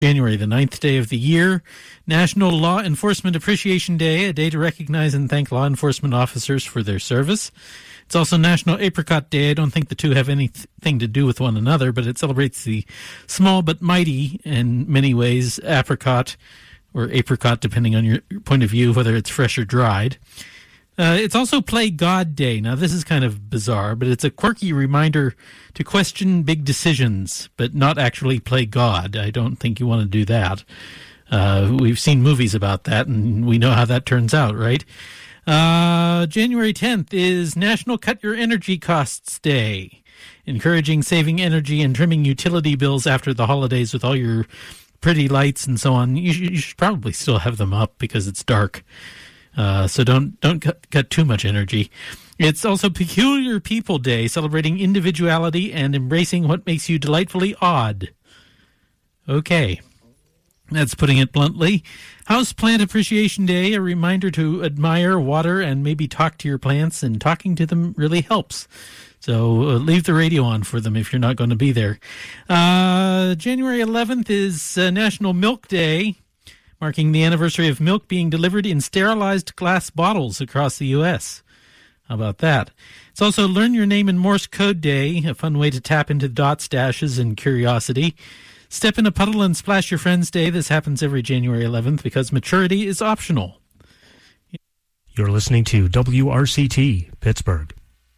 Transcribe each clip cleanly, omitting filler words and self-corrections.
January, the 9th day of the year. National Law Enforcement Appreciation Day, a day to recognize and thank law enforcement officers for their service. It's also National Apricot Day. I don't think the two have anything to do with one another, but it celebrates the small but mighty, in many ways, apricot, or apricot, depending on your point of view, whether it's fresh or dried. It's also Play God Day. Now, this is kind of bizarre, but it's a quirky reminder to question big decisions, but not actually play God. I don't think you want to do that. We've seen movies about that, and we know how that turns out, right? January 10th is National Cut Your Energy Costs Day, encouraging saving energy and trimming utility bills after the holidays with all your pretty lights and so on. You should probably still have them up because it's dark. So don't cut too much energy. It's also Peculiar People Day, celebrating individuality and embracing what makes you delightfully odd. Okay, that's putting it bluntly. House Plant Appreciation Day, a reminder to admire, water, and maybe talk to your plants, and talking to them really helps. So leave the radio on for them if you're not going to be there. January 11th is National Milk Day, marking the anniversary of milk being delivered in sterilized glass bottles across the U.S. How about that? It's also Learn Your Name in Morse Code Day, a fun way to tap into dots, dashes, and curiosity. Step in a puddle and splash your friends day. This happens every January 11th because maturity is optional. You're listening to WRCT, Pittsburgh.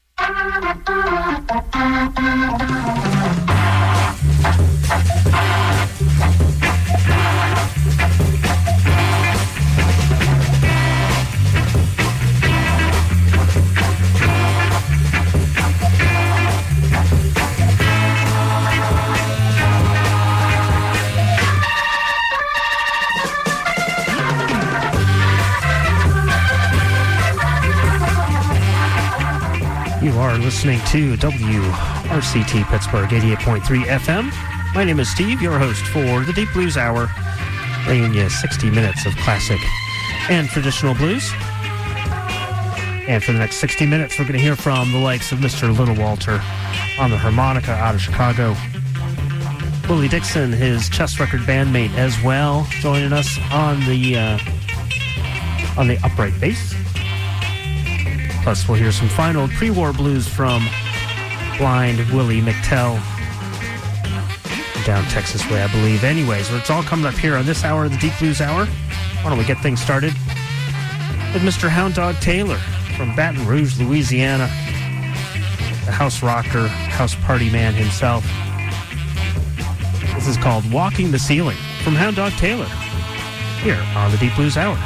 You are listening to WRCT Pittsburgh 88.3 FM. My name is Steve, your host for the Deep Blues Hour, bringing you 60 minutes of classic and traditional blues. And for the next 60 minutes, we're going to hear from the likes of Mr. Little Walter on the harmonica out of Chicago. Willie Dixon, his chess record bandmate as well, joining us on the upright bass. Plus, we'll hear some fine old pre-war blues from Blind Willie McTell, down Texas way, I believe. Anyways, it's all coming up here on this hour of the Deep Blues Hour. Why don't we get things started with Mr. Hound Dog Taylor from Baton Rouge, Louisiana, the house rocker, house party man himself. This is called Walking the Ceiling from Hound Dog Taylor here on the Deep Blues Hour.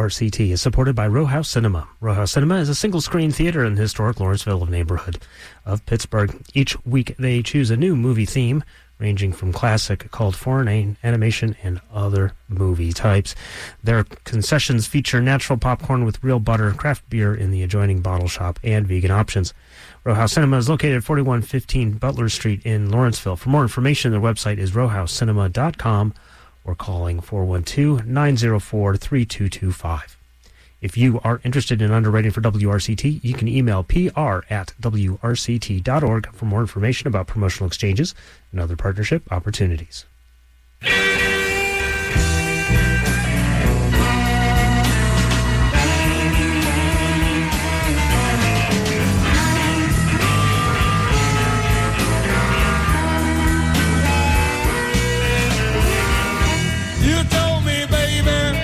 WRCT is supported by Row House Cinema. Row House Cinema is a single-screen theater in the historic Lawrenceville neighborhood of Pittsburgh. Each week they choose a new movie theme, ranging from classic, cult, foreign animation, and other movie types. Their concessions feature natural popcorn with real butter, craft beer in the adjoining bottle shop, and vegan options. Row House Cinema is located at 4115 Butler Street in Lawrenceville. For more information, their website is rowhousecinema.com or calling 412-904-3225. If you are interested in underwriting for WRCT, you can email pr@wrct.org for more information about promotional exchanges and other partnership opportunities. You told me, baby,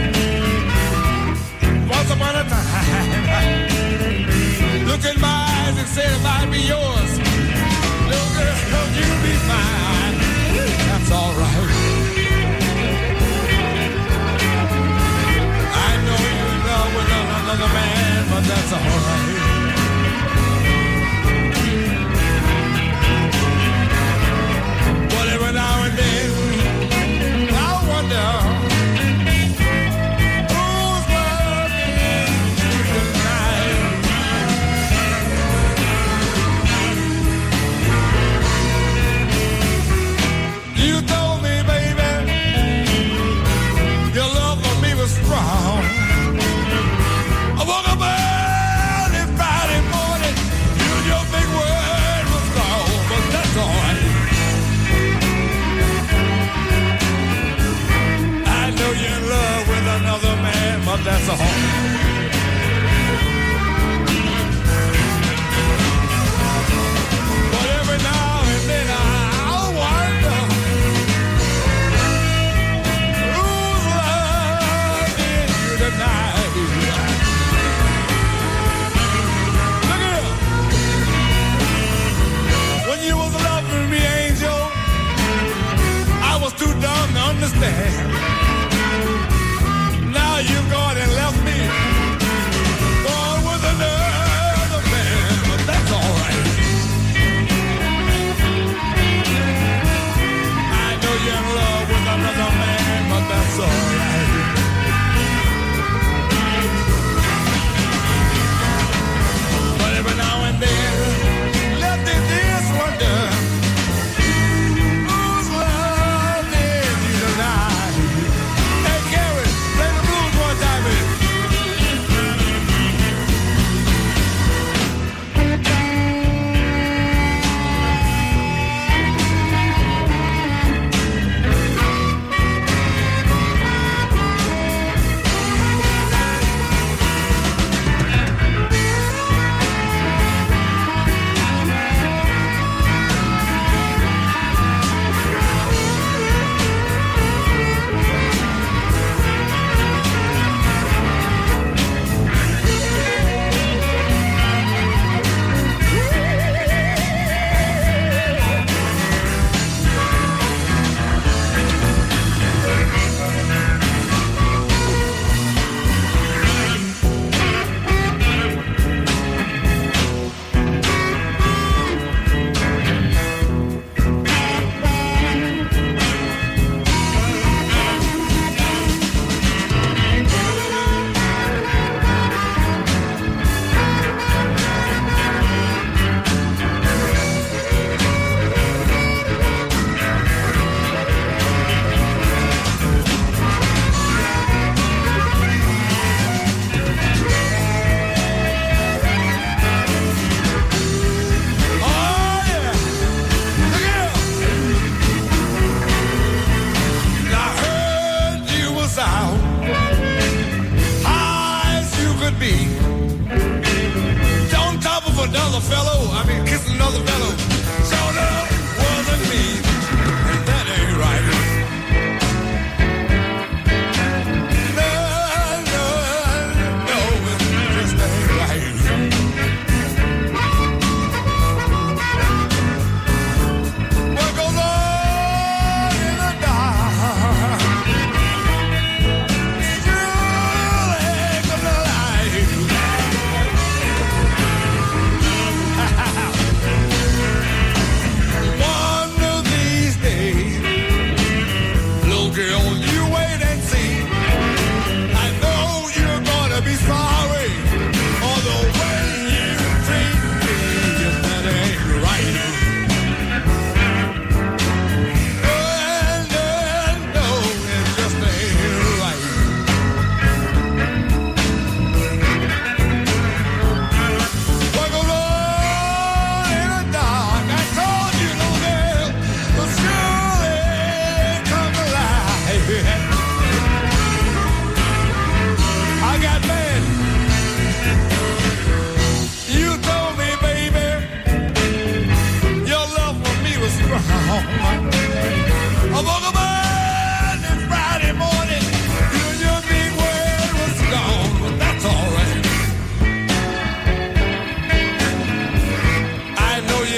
once upon a time, look in my eyes and say it might be yours. Little girl, you'll be fine. That's all right.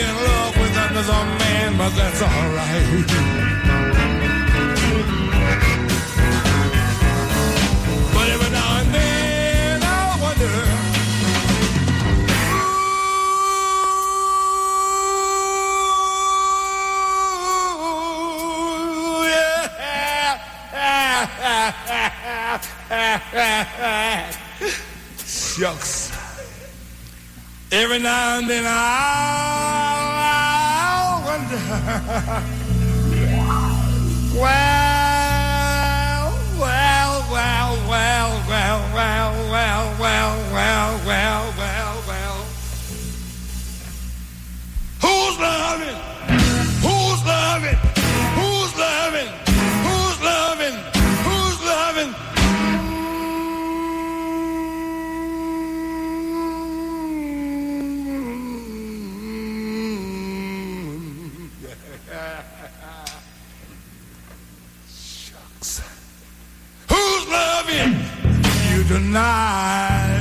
in love with another man, but that's all right. But every now and then I wonder, ooh, yeah. Shucks. Every now and then I wonder, well. Who's loving? Who's loving? Who's loving? Who's loving? Who's loving? Shucks. Who's loving you tonight?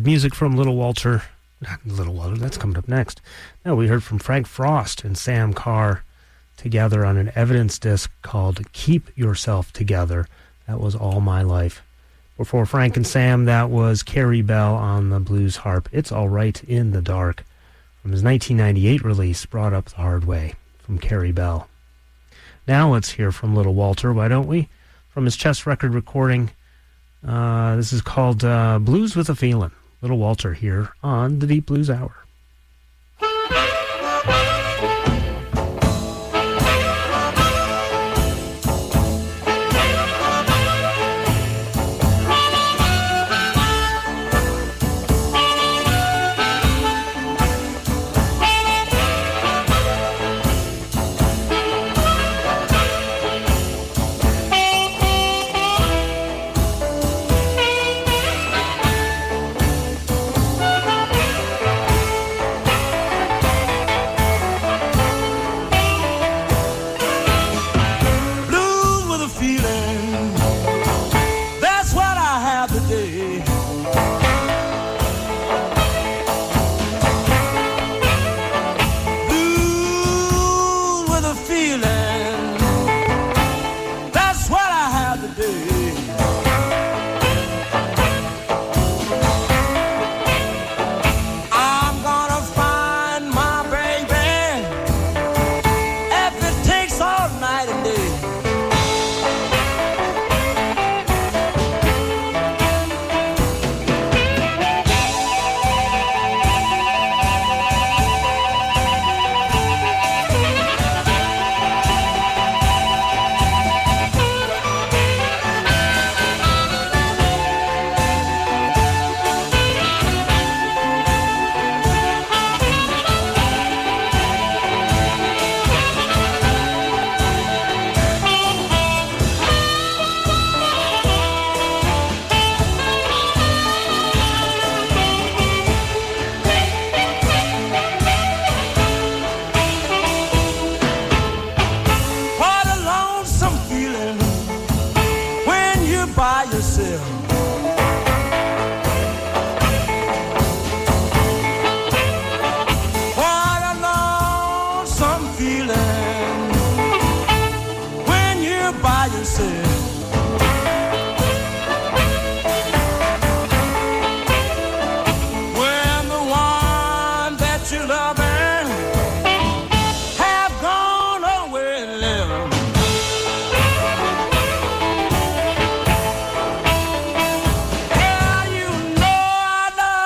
had music from Little Walter. Not Little Walter, that's coming up next. No, we heard from Frank Frost and Sam Carr together on an Evidence disc called Keep Yourself Together. That was All My Life. Before Frank and Sam, that was Carrie Bell on the blues harp. It's All Right in the Dark, from his 1998 release, Brought Up the Hard Way, from Carrie Bell. Now let's hear from Little Walter, why don't we? From his chess record recording. This is called Blues with a Feelin'. Little Walter here on the Deep Blues Hour.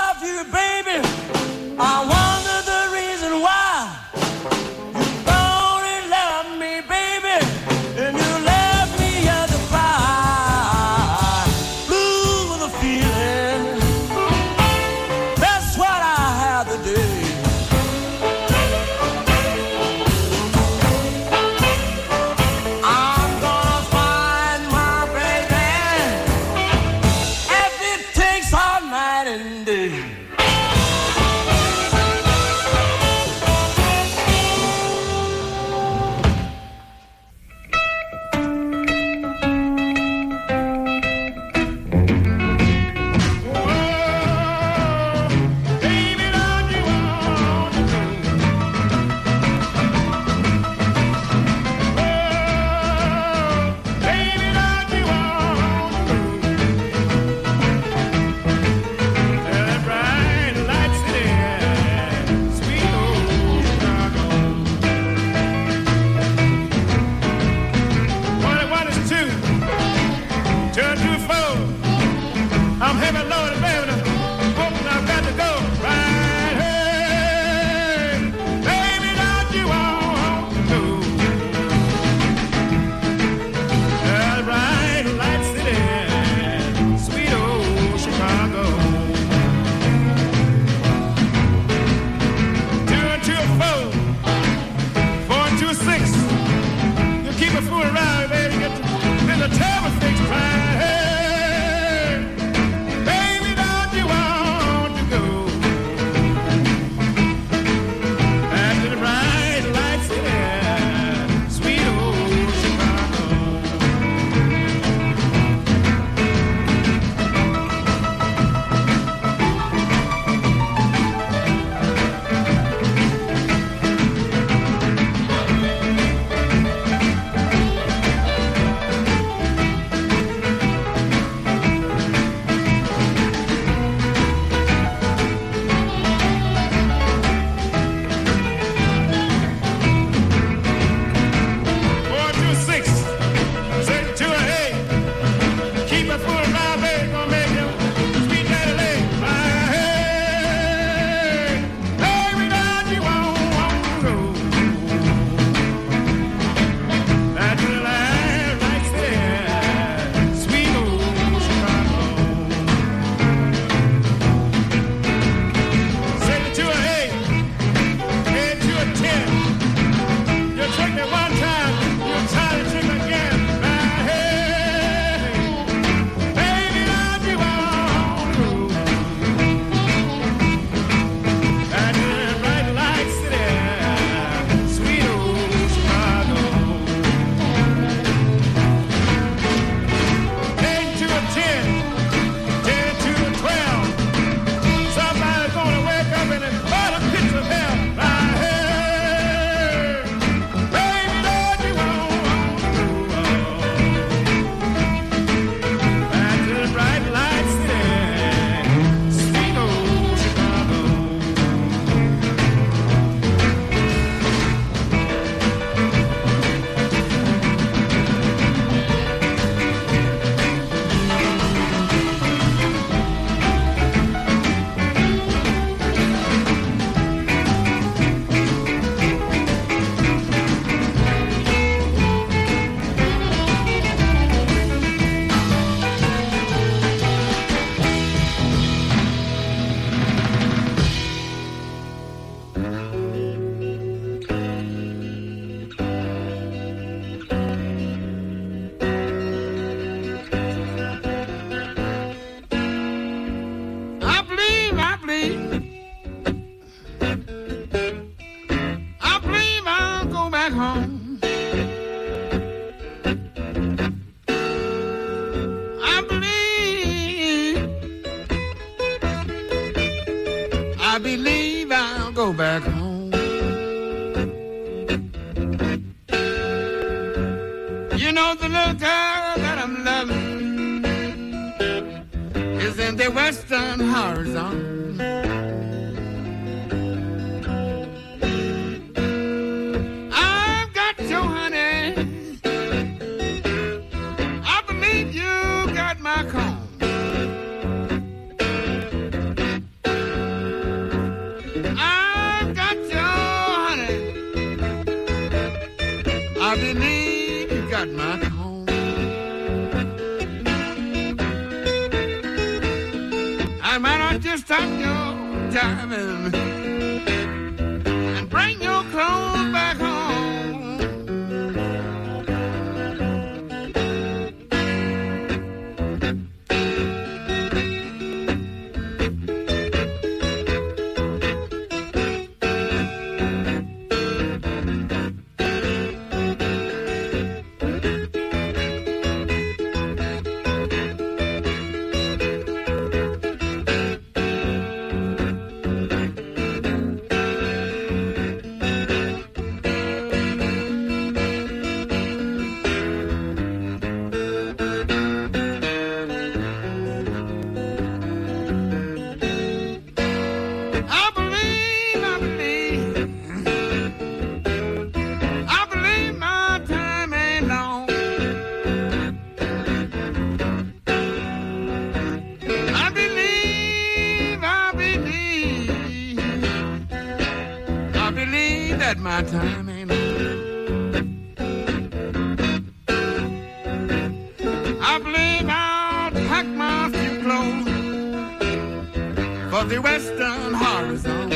I wonder the reason why you gone home. I believe I'll go back home. You know the little girl that I'm loving is in the western horizon. I've got your honey. I believe you got my comb. I believe you got my home. I might not just stop your driving and bring your clothes back home. My time ain't over. I believe I'll pack my few clothes for the western horizon.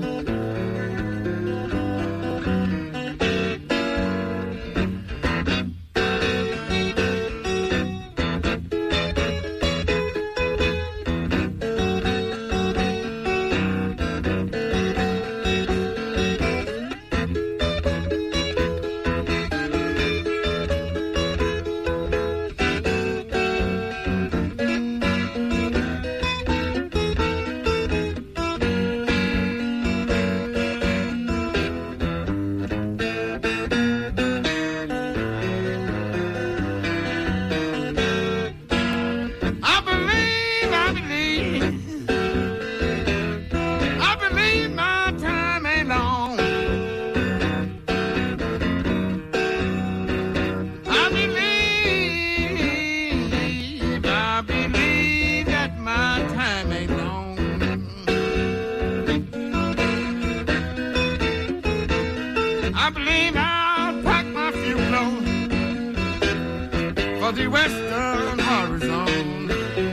I believe I'll pack my few clothes for the western horizon.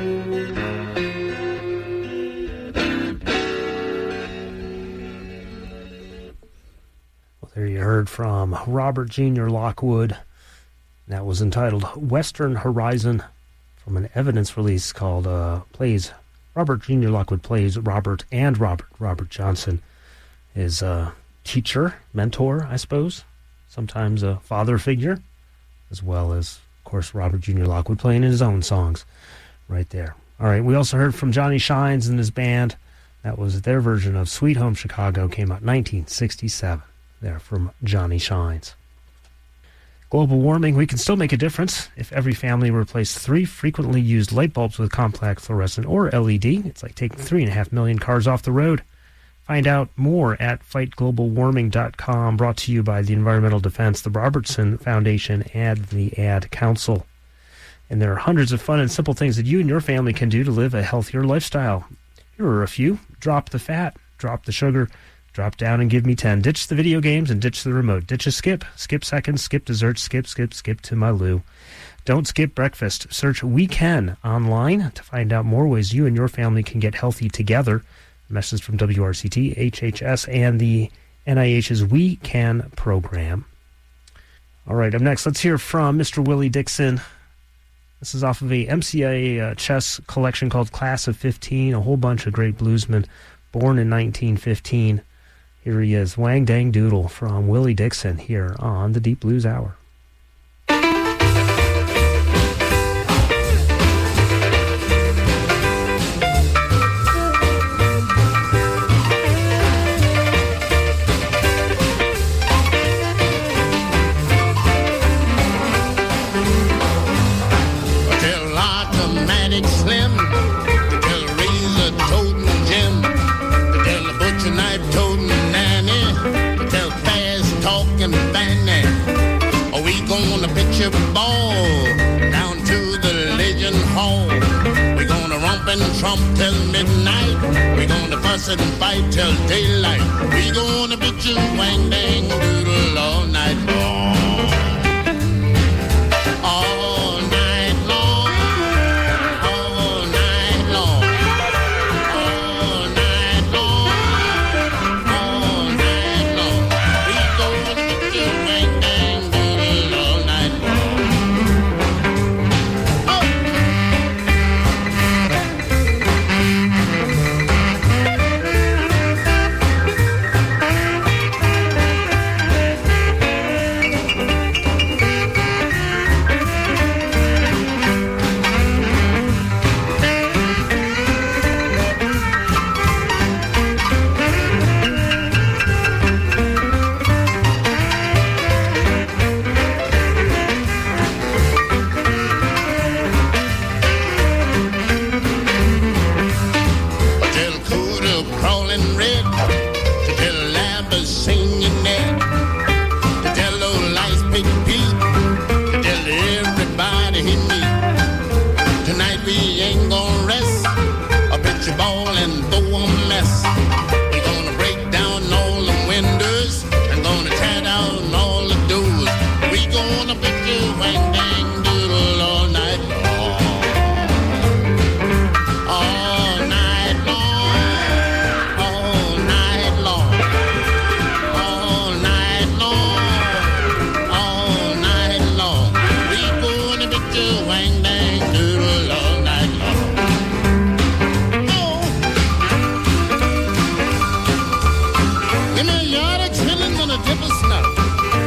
Well, there you heard from Robert Jr. Lockwood. That was entitled Western Horizon from an evidence release called Plays. Robert Jr. Lockwood plays Robert and Robert. Robert Johnson is a teacher, mentor, I suppose, sometimes a father figure, as well as, of course, Robert Jr. Lockwood playing his own songs right there. All right, we also heard from Johnny Shines and his band. That was their version of Sweet Home Chicago, came out in 1967. There from Johnny Shines. Global warming, we can still make a difference if every family replaced 3 frequently used light bulbs with complex fluorescent or LED. It's like taking 3.5 million cars off the road. Find out more at fightglobalwarming.com, brought to you by the Environmental Defense, the Robertson Foundation, and the Ad Council. And there are hundreds of fun and simple things that you and your family can do to live a healthier lifestyle. Here are a few. Drop the fat, drop the sugar, drop down and give me 10. Ditch the video games and ditch the remote. Ditch a skip. Skip seconds, skip desserts, skip to my loo. Don't skip breakfast. Search We Can online to find out more ways you and your family can get healthy together. A message from WRCT, HHS, and the NIH's We Can program. All right, up next, let's hear from Mr. Willie Dixon. This is off of a MCA chess collection called Class of 15, a whole bunch of great bluesmen born in 1915. Here he is, Wang Dang Doodle from Willie Dixon here on the Deep Blues Hour. Slim, tell razor toting Jim, tell the butcher knife toting Nanny, tell fast talking Fanny. Are we gonna pitch a ball down to the Legion Hall? We gonna romp and tromp till midnight. We gonna fuss and fight till daylight. We gonna pitch a wang dang doodle all night long. All night long. All night long. All night long. All night long. We gonna pitch a wang dang doodle all night long. Oh. Tell Cooter crawling red, to tell Labbers singing Ned, to tell old Lice Big Pete, to tell everybody he meet. Tonight we ain't gonna rest, I'll pitch a ball and throw a mess. We gonna break down all the windows and gonna tear down all the doors. We gonna pitch a wang dang doodle all night long. All night long, all night long, all night long, all night long. We gonna pitch a wang dang doodle all night long. Oh, give me a yard of chillin' and a dip of snuff.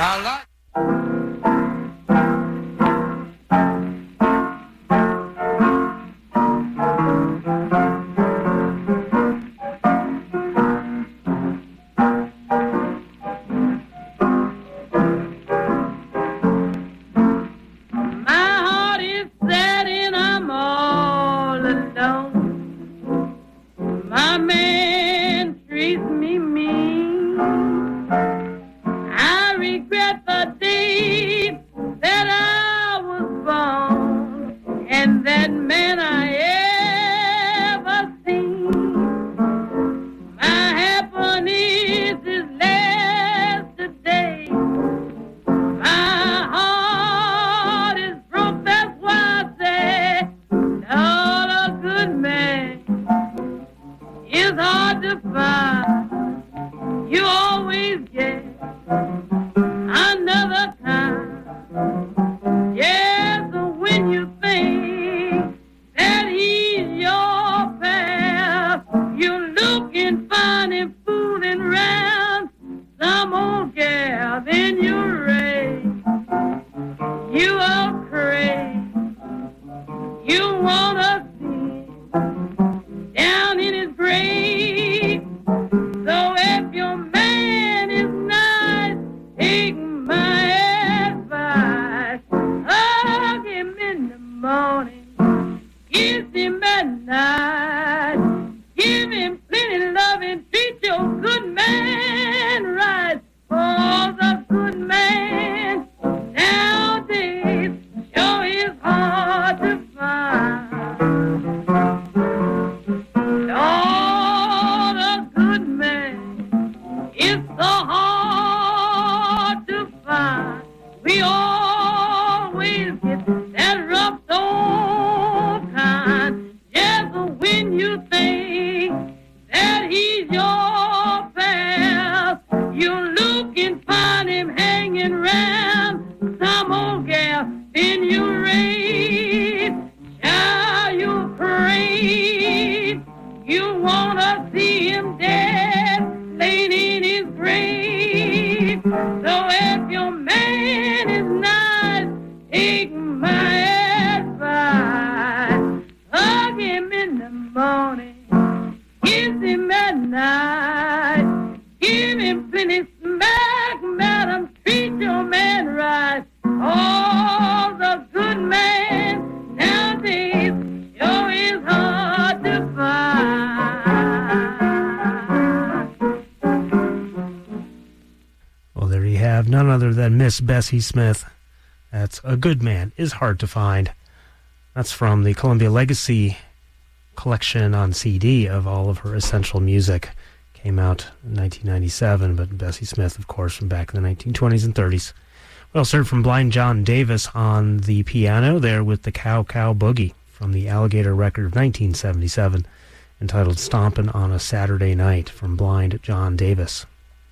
Bessie Smith. That's A Good Man Is Hard to Find. That's from the Columbia Legacy collection on CD of all of her essential music. Came out in 1997, but Bessie Smith, of course, from back in the 1920s and 30s. We also heard from Blind John Davis on the piano there with the Cow Cow Boogie from the Alligator record of 1977, entitled Stompin' on a Saturday Night from Blind John Davis.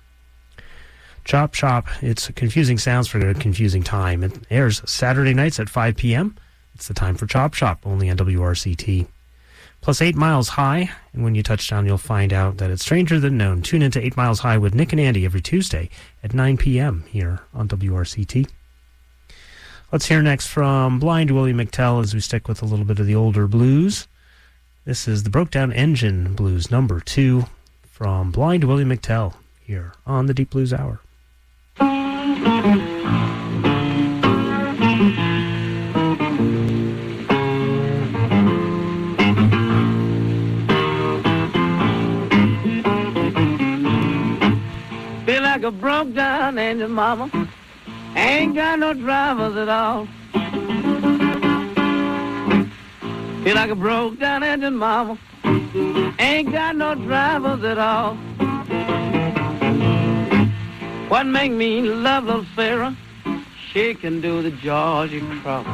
Chop Shop, it's confusing sounds for a confusing time. It airs Saturday nights at 5 p.m. It's the time for Chop Shop, only on WRCT. Plus 8 Miles High, and when you touch down, you'll find out that it's stranger than known. Tune into 8 Miles High with Nick and Andy every Tuesday at 9 p.m. here on WRCT. Let's hear next from Blind Willie McTell as we stick with a little bit of the older blues. This is the Broke Down Engine Blues number 2 from Blind Willie McTell here on the Deep Blues Hour. Feel like a broke down engine, mama. Ain't got no drivers at all. Feel like a broke down engine, mama. Ain't got no drivers at all. What make me love little Sarah? She can do the Georgia cross.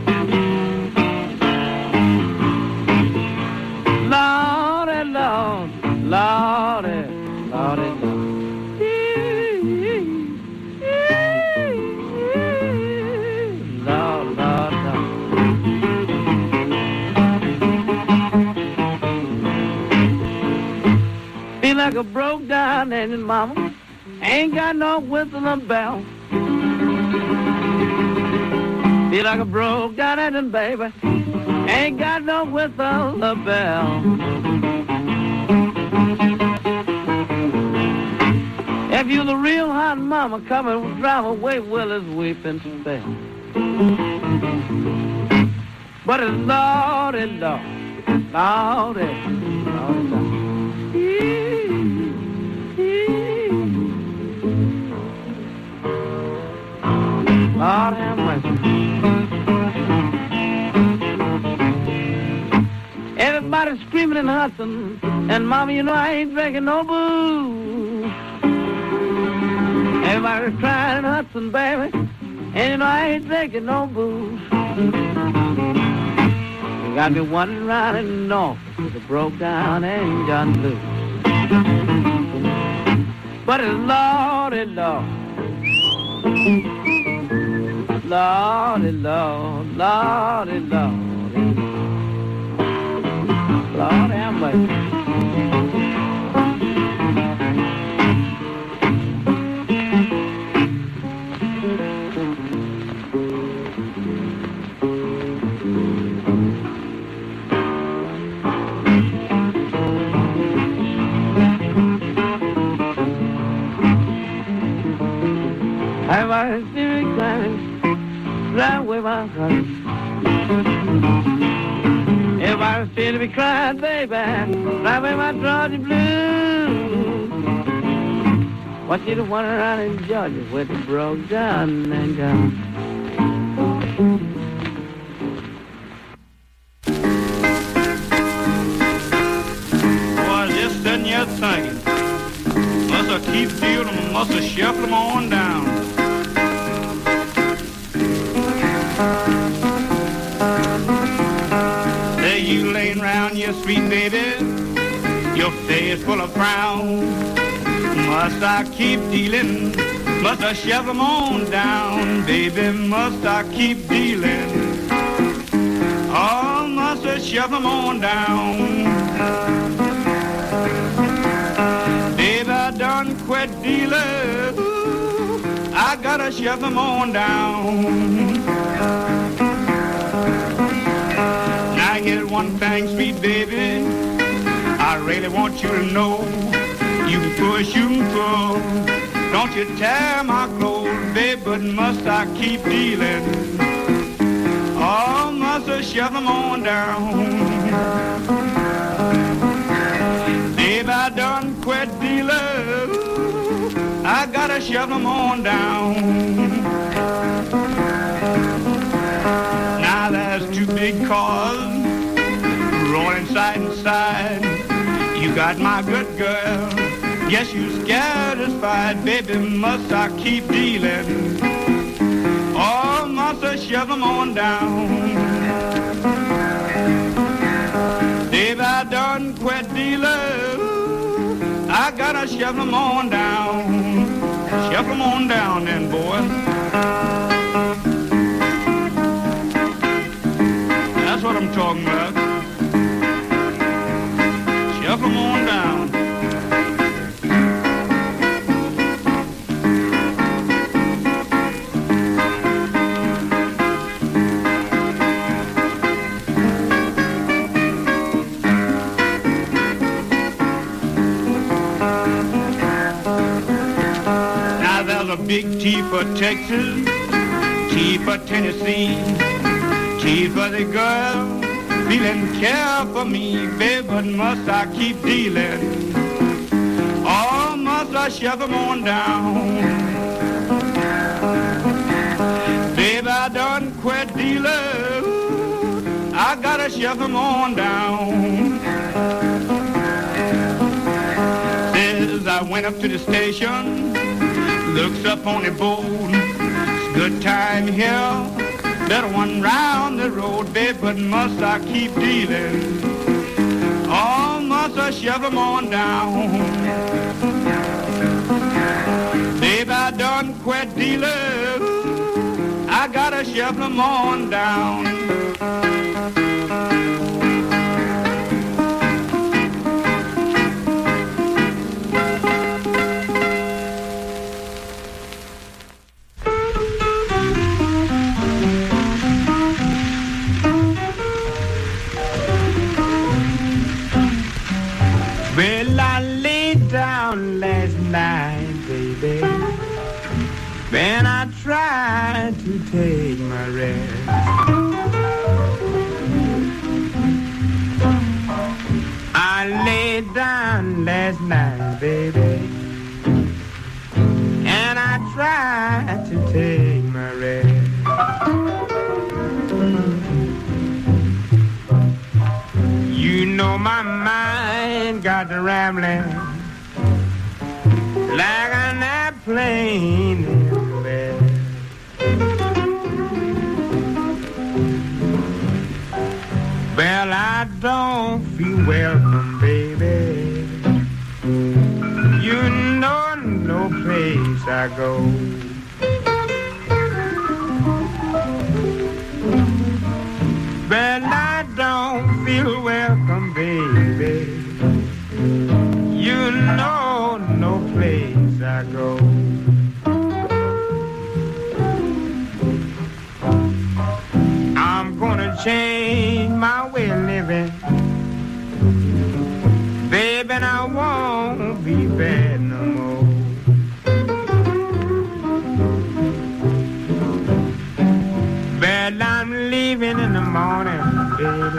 Lordy, Lord, Lordy, Lordy, Lord. Lord, Lord, Lord. Feel like a broke down engine, mama. Ain't got no whistle or bell. Feel like a broke down engine, baby. Ain't got no whistle or bell. If you're the real hot mama, come and drive away Willie's weeping spell. But it's Lordy, Lord, Lordy, Lordy, Lord. Lord have mercy. Everybody screaming and hustling, and Mama, you know I ain't drinking no booze. Everybody's crying and hustling, baby, and you know I ain't drinking no booze. You got me wandering around in the north with a broke down engine blues. But it's Lordy, Lord. Lordy, Lord, Lordy, Lordy. Lord have mercy. Everybody see me climbing, drive away my car. Everybody see me crying, baby, drive away my Georgia blues. Want you to wander around in Georgia with the broke down and gone. Boy, just sitting here thinking. Must have keep feeling, must have shuffled them on down. There you laying around your sweet baby, your face full of frown. Must I keep dealing, must I shove them on down, baby, must I keep dealing. Oh, must I shove them on down. Baby, I done quit dealing. I gotta shove them on down. Now here's one thing, sweet baby, I really want you to know. You can push, you can pull. Don't you tear my clothes, baby, but must I keep dealing? Oh, must I shove them on down. Baby, I done quit dealing. I gotta shove them on down. Now there's two big cars rolling side and side. You got my good girl. Guess you satisfied, baby, must I keep dealing? Oh, must I shove them on down? Baby, I done quit dealing. I gotta shove them on down. Shove them on down then, boy. That's what I'm talking about. Shove them on down. Big T for Texas, T for Tennessee, T for the girl feeling care for me, babe, but must I keep dealing? Oh, must I shove them on down? Babe, I done quit dealing. I gotta shove them on down. Says I went up to the station, looks up on the board, it's a good time here, better one round the road, babe, but must I keep dealing? Oh, must I shove them on down? Babe, I done quit dealing, I gotta shove them on down. to take my rest. I laid down last night, baby, and I tried to take my rest. You know my mind got to rambling like an airplane in the bed. Well, I don't feel welcome, baby. You know no place I go. Well, I don't feel welcome, baby. You know no place I go. I'm gonna change my way of living, baby, and I won't be bad no more. Well, I'm leaving in the morning, baby.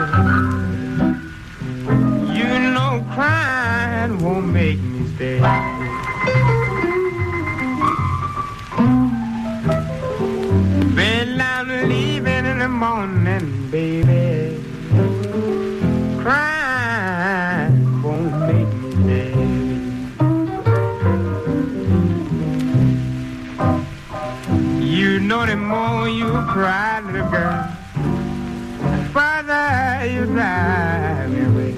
You know crying won't make me stay. Well, I'm leaving in the morning, baby. Crying won't make me stay. You know the more you cry, little girl, the farther you drive me away.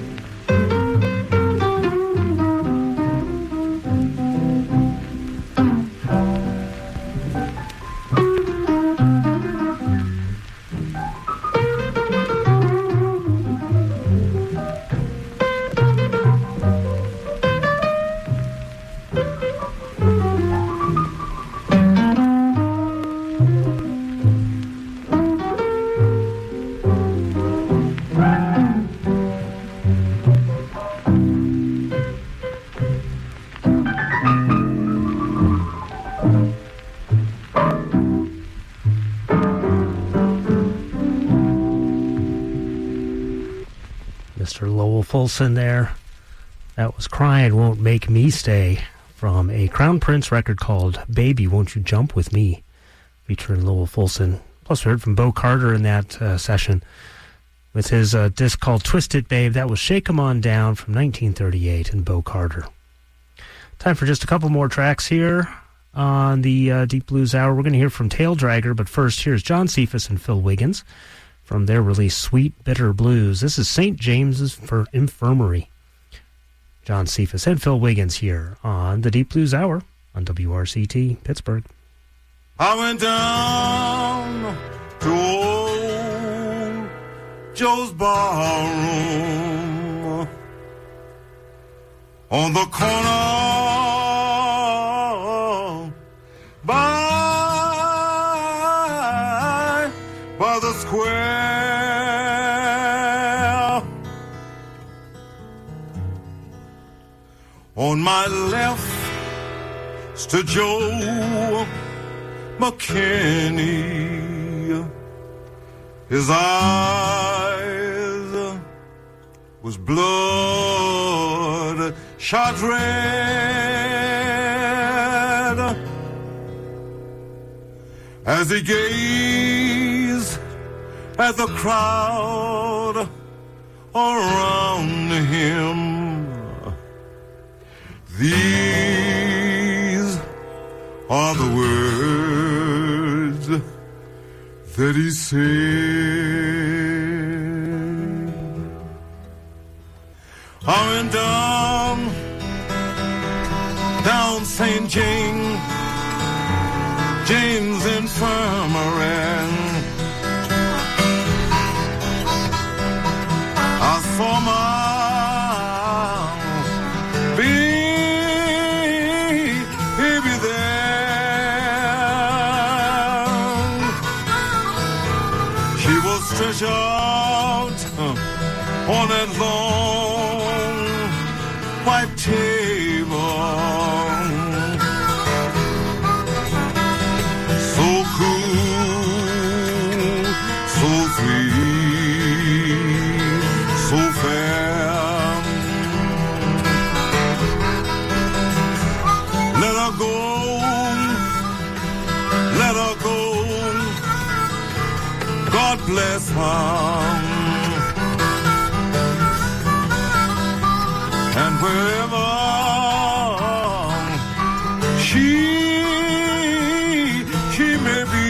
Mr. Lowell Fulson there. That was Crying Won't Make Me Stay from a Crown Prince record called Baby, Won't You Jump With Me, featuring Lowell Fulson. Plus, we heard from Bo Carter in that session with his disc called Twist It, Babe. That was Shake 'Em On Down from 1938 and Bo Carter. Time for just a couple more tracks here on the Deep Blues Hour. We're going to hear from Tail Dragger, but first, here's John Cephas and Phil Wiggins from their release Sweet Bitter Blues. This is St. James's Infirmary. John Cephas and Phil Wiggins here on the Deep Blues Hour on WRCT Pittsburgh. I went down to old Joe's barroom on the corner by the square. On my left stood Joe McKinney. His eyes was blood shot red as he gazed at the crowd around him. These are the words that he said. I went down St. James Infirmary. I saw my baby there. She was stretched out on that long white table, so cool let her go. God bless her. And wherever she may be.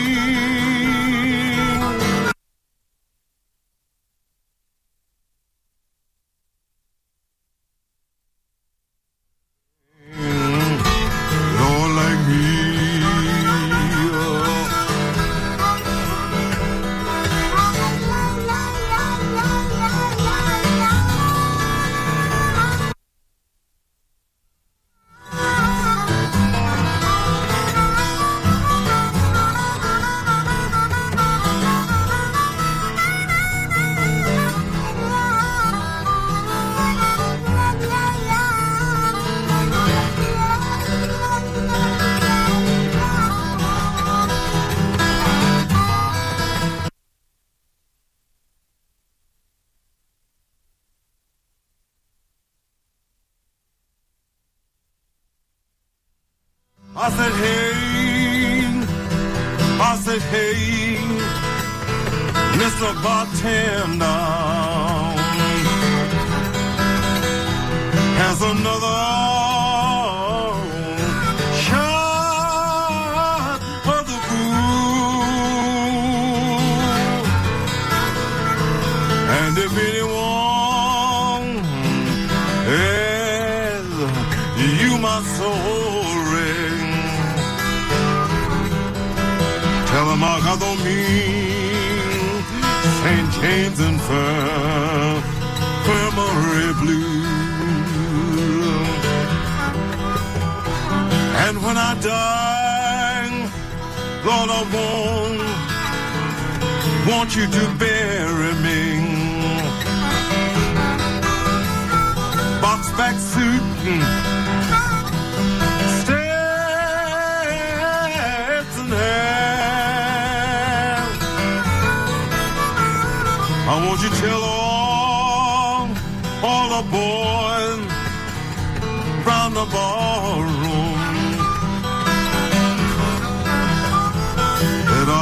Lord, like me. I said, hey, Mr. Bartender, has another shot of the booze. And if anyone asks you my soul ring, tell him I got on me St. James and Infirmary Blue. And when I die, Lord, I want you to bury me. Box back suit, Stetson hat. I want you to tell all the boys round the ballroom that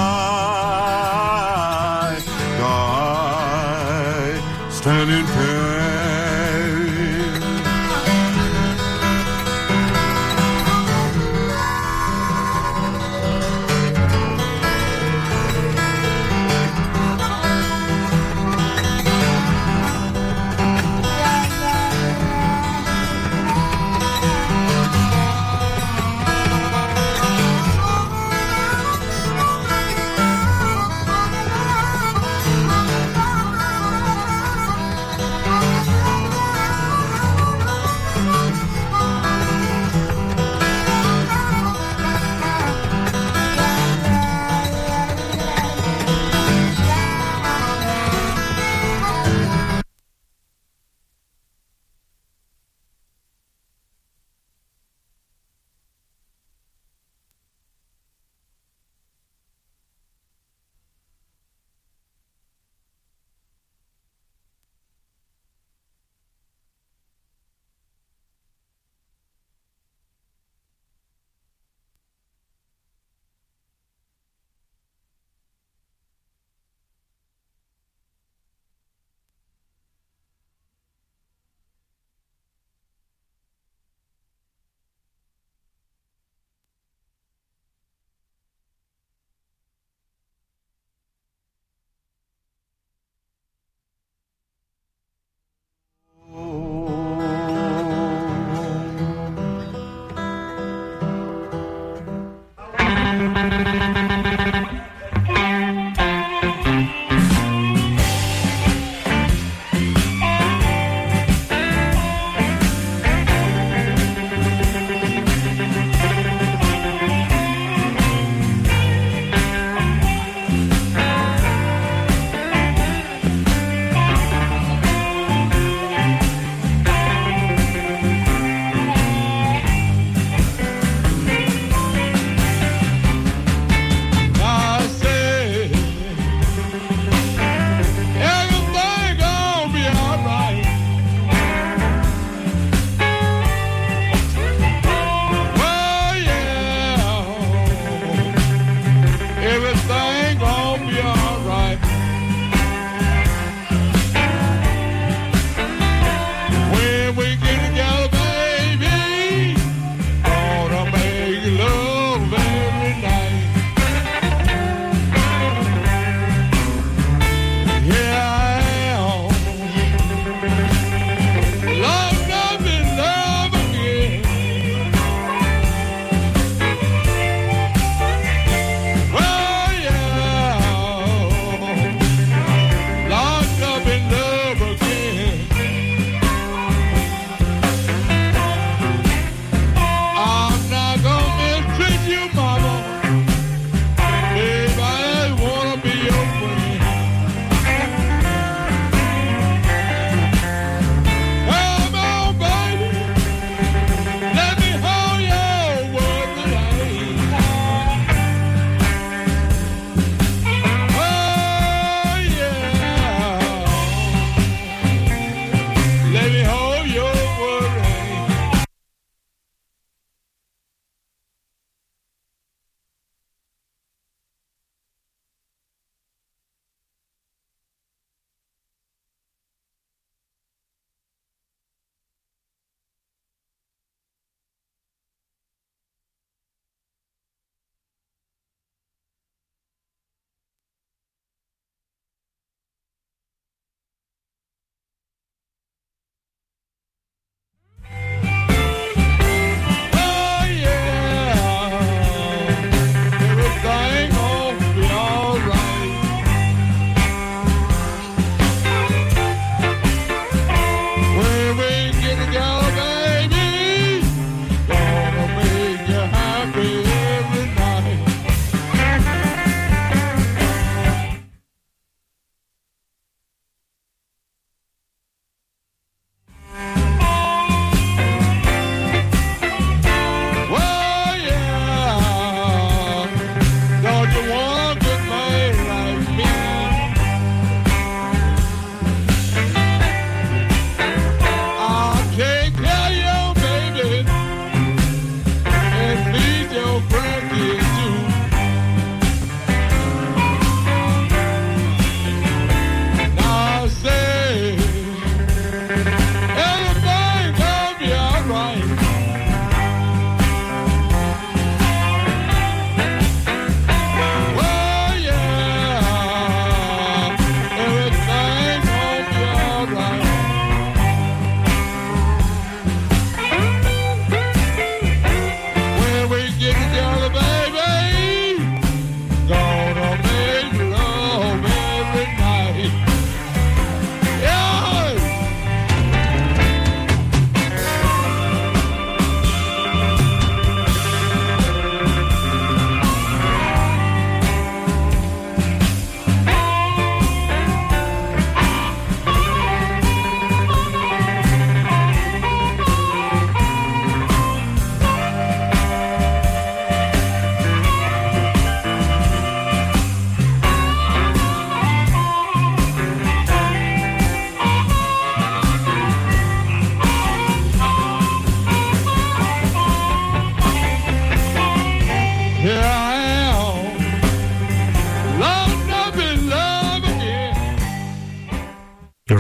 I stand in pain.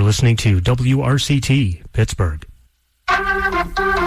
listening to WRCT Pittsburgh.